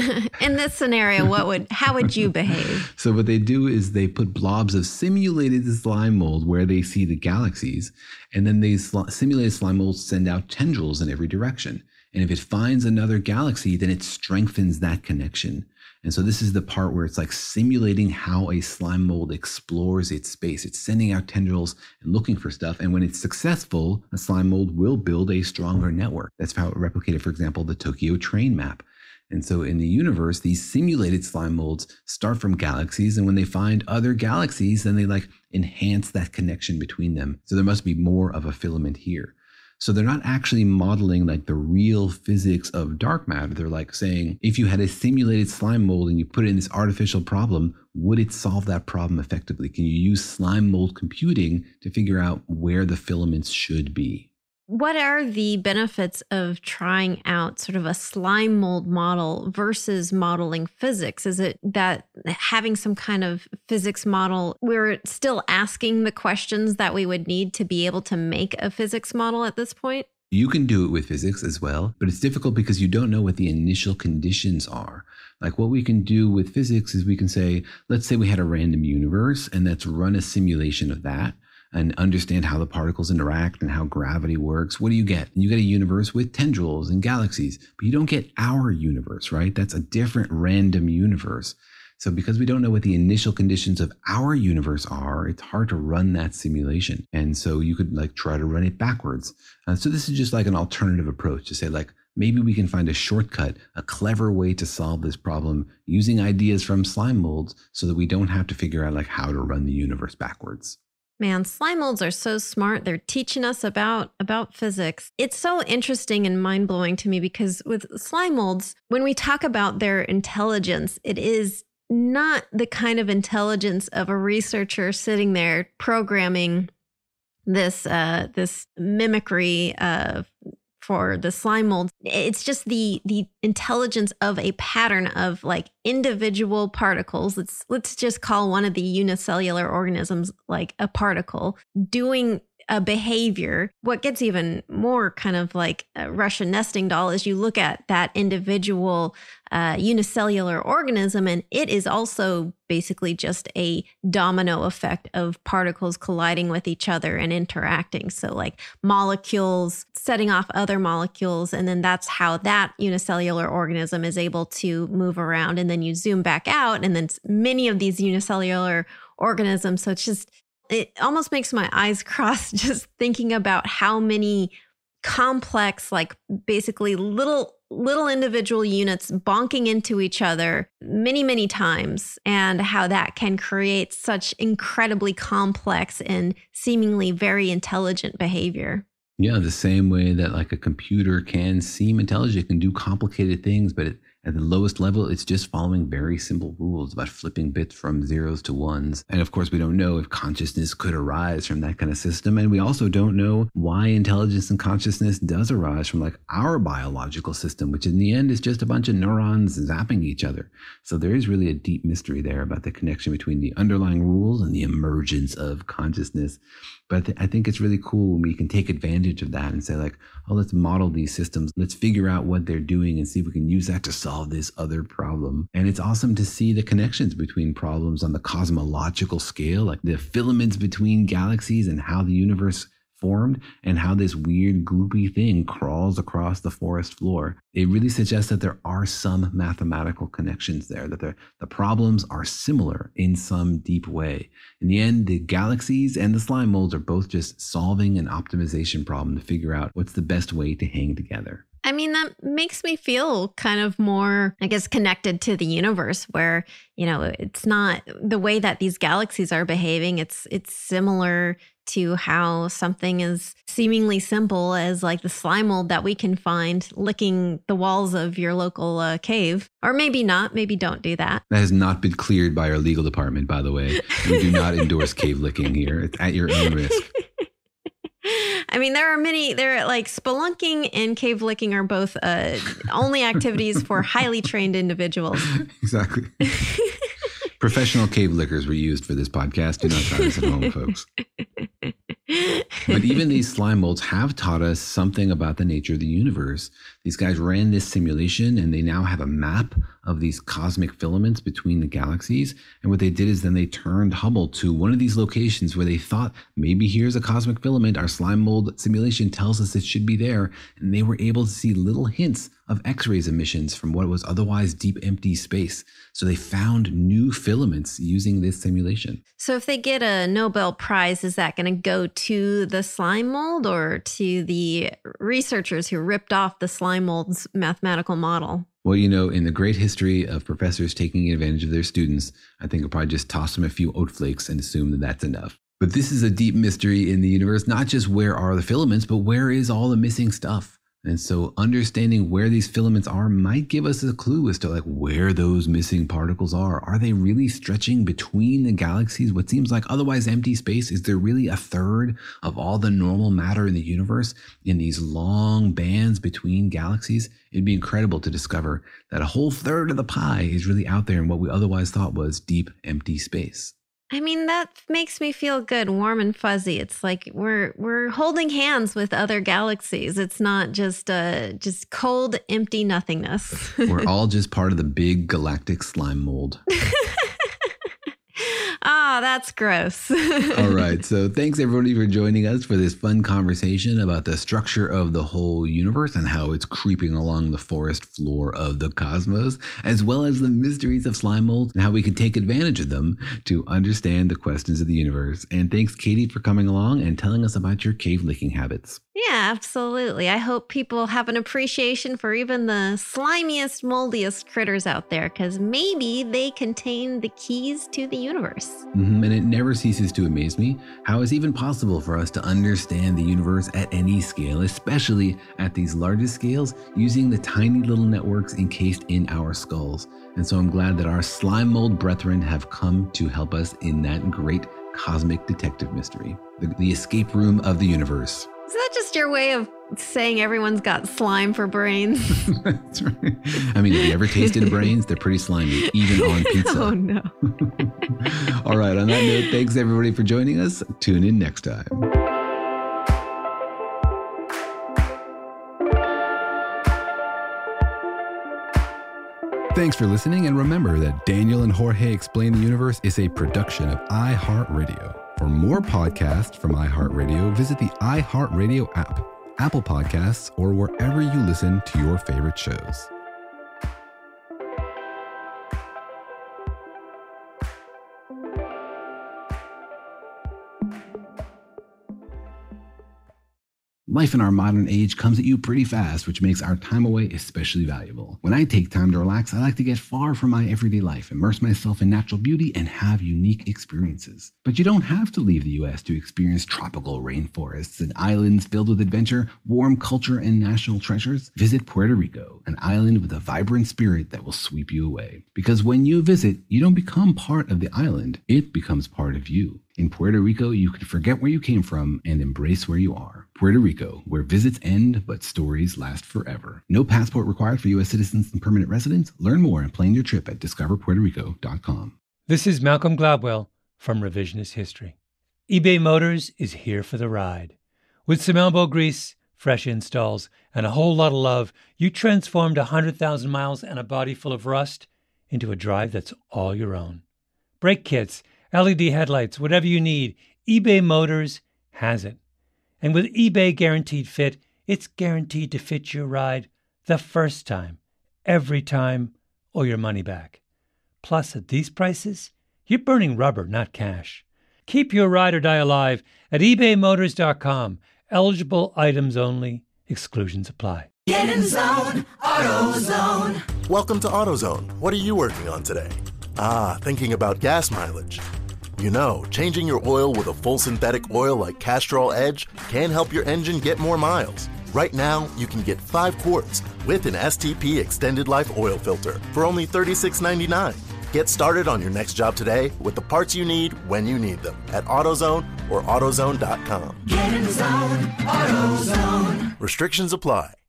In this scenario, how would you behave? So what they do is they put blobs of simulated slime mold where they see the galaxies. And then these simulated slime molds send out tendrils in every direction. And if it finds another galaxy, then it strengthens that connection. And so this is the part where it's like simulating how a slime mold explores its space. It's sending out tendrils and looking for stuff. And when it's successful, a slime mold will build a stronger network. That's how it replicated, for example, the Tokyo train map. And so in the universe, these simulated slime molds start from galaxies. And when they find other galaxies, then they like enhance that connection between them. So there must be more of a filament here. So they're not actually modeling like the real physics of dark matter. They're like saying, if you had a simulated slime mold and you put it in this artificial problem, would it solve that problem effectively? Can you use slime mold computing to figure out where the filaments should be? What are the benefits of trying out sort of a slime mold model versus modeling physics? Is it that having some kind of physics model, we're still asking the questions that we would need to be able to make a physics model at this point? You can do it with physics as well, but it's difficult because you don't know what the initial conditions are. Like what we can do with physics is we can say, let's say we had a random universe and let's run a simulation of that and understand how the particles interact and how gravity works. What do you get? You get a universe with tendrils and galaxies, but you don't get our universe, right? That's a different random universe. So because we don't know what the initial conditions of our universe are, it's hard to run that simulation. And so you could like try to run it backwards. So this is just like an alternative approach to say like, maybe we can find a shortcut, a clever way to solve this problem using ideas from slime molds so that we don't have to figure out like how to run the universe backwards. Man, slime molds are so smart. They're teaching us about physics. It's so interesting and mind-blowing to me because with slime molds, when we talk about their intelligence, it is not the kind of intelligence of a researcher sitting there programming this mimicry for the slime mold. It's just the intelligence of a pattern of like individual particles. Let's just call one of the unicellular organisms like a particle doing a behavior. What gets even more kind of like a Russian nesting doll is you look at that individual unicellular organism, and it is also basically just a domino effect of particles colliding with each other and interacting. So like molecules setting off other molecules, and then that's how that unicellular organism is able to move around. And then you zoom back out, and then many of these unicellular organisms. So it almost makes my eyes cross just thinking about how many complex, like basically little individual units bonking into each other many, many times, and how that can create such incredibly complex and seemingly very intelligent behavior. Yeah, the same way that like a computer can seem intelligent, can do complicated things, but at the lowest level, it's just following very simple rules about flipping bits from zeros to ones. And of course, we don't know if consciousness could arise from that kind of system. And we also don't know why intelligence and consciousness does arise from like our biological system, which in the end is just a bunch of neurons zapping each other. So there is really a deep mystery there about the connection between the underlying rules and the emergence of consciousness. But I think it's really cool when we can take advantage of that and say like, oh, let's model these systems. Let's figure out what they're doing and see if we can use that to solve this other problem. And it's awesome to see the connections between problems on the cosmological scale, like the filaments between galaxies and how the universe formed and how this weird gloopy thing crawls across the forest floor. It really suggests that there are some mathematical connections there, that the problems are similar in some deep way. In the end, the galaxies and the slime molds are both just solving an optimization problem to figure out what's the best way to hang together. I mean, that makes me feel kind of more, I guess, connected to the universe where, it's not the way that these galaxies are behaving. It's similar to how something as seemingly simple as like the slime mold that we can find licking the walls of your local cave. Or maybe not. Maybe don't do that. That has not been cleared by our legal department, by the way. We do not endorse cave licking here. It's at your own risk. I mean, there are like spelunking and cave licking are both only activities for highly trained individuals. Exactly. Professional cave lickers were used for this podcast. Do not try this at home, folks. But even these slime molds have taught us something about the nature of the universe. These guys ran this simulation and they now have a map of these cosmic filaments between the galaxies. And what they did is then they turned Hubble to one of these locations where they thought maybe here's a cosmic filament. Our slime mold simulation tells us it should be there. And they were able to see little hints of X-rays emissions from what was otherwise deep, empty space. So they found new filaments using this simulation. So if they get a Nobel Prize, is that going to go to the slime mold or to the researchers who ripped off the slime mold's mathematical model? Well, in the great history of professors taking advantage of their students, I think I'll probably just toss them a few oat flakes and assume that that's enough. But this is a deep mystery in the universe, not just where are the filaments, but where is all the missing stuff? And so understanding where these filaments are might give us a clue as to where those missing particles are. Are they really stretching between the galaxies, what seems like otherwise empty space? Is there really a third of all the normal matter in the universe in these long bands between galaxies? It'd be incredible to discover that a whole third of the pie is really out there in what we otherwise thought was deep, empty space. I mean, that makes me feel good, warm and fuzzy. It's like we're holding hands with other galaxies. It's not just cold, empty nothingness. We're all just part of the big galactic slime mold. That's gross. All right. So thanks everybody for joining us for this fun conversation about the structure of the whole universe and how it's creeping along the forest floor of the cosmos, as well as the mysteries of slime molds and how we can take advantage of them to understand the questions of the universe. And thanks, Katie, for coming along and telling us about your cave licking habits. Yeah, absolutely. I hope people have an appreciation for even the slimiest, moldiest critters out there, because maybe they contain the keys to the universe. And it never ceases to amaze me how it's even possible for us to understand the universe at any scale, especially at these largest scales, using the tiny little networks encased in our skulls. And so I'm glad that our slime mold brethren have come to help us in that great cosmic detective mystery, the escape room of the universe. Is that just your way of saying everyone's got slime for brains? That's right. I mean, have you ever tasted brains? They're pretty slimy, even on pizza. Oh, no. All right. On that note, thanks everybody for joining us. Tune in next time. Thanks for listening. And remember that Daniel and Jorge Explain the Universe is a production of iHeartRadio. For more podcasts from iHeartRadio, visit the iHeartRadio app, Apple Podcasts, or wherever you listen to your favorite shows. Life in our modern age comes at you pretty fast, which makes our time away especially valuable. When I take time to relax, I like to get far from my everyday life, immerse myself in natural beauty, and have unique experiences. But you don't have to leave the U.S. to experience tropical rainforests and islands filled with adventure, warm culture, and national treasures. Visit Puerto Rico, an island with a vibrant spirit that will sweep you away. Because when you visit, you don't become part of the island, it becomes part of you. In Puerto Rico, you can forget where you came from and embrace where you are. Puerto Rico, where visits end, but stories last forever. No passport required for U.S. citizens and permanent residents. Learn more and plan your trip at discoverpuertorico.com. This is Malcolm Gladwell from Revisionist History. eBay Motors is here for the ride. With some elbow grease, fresh installs, and a whole lot of love, you transformed 100,000 miles and a body full of rust into a drive that's all your own. Brake kits, LED headlights, whatever you need, eBay Motors has it. And with eBay Guaranteed Fit, it's guaranteed to fit your ride the first time, every time, or your money back. Plus, at these prices, you're burning rubber, not cash. Keep your ride or die alive at ebaymotors.com. Eligible items only. Exclusions apply. Get in zone, AutoZone. Welcome to AutoZone. What are you working on today? Thinking about gas mileage. You know, changing your oil with a full synthetic oil like Castrol Edge can help your engine get more miles. Right now, you can get 5 quarts with an STP Extended Life Oil Filter for only $36.99. Get started on your next job today with the parts you need when you need them at AutoZone or AutoZone.com. Get in the zone, AutoZone. Restrictions apply.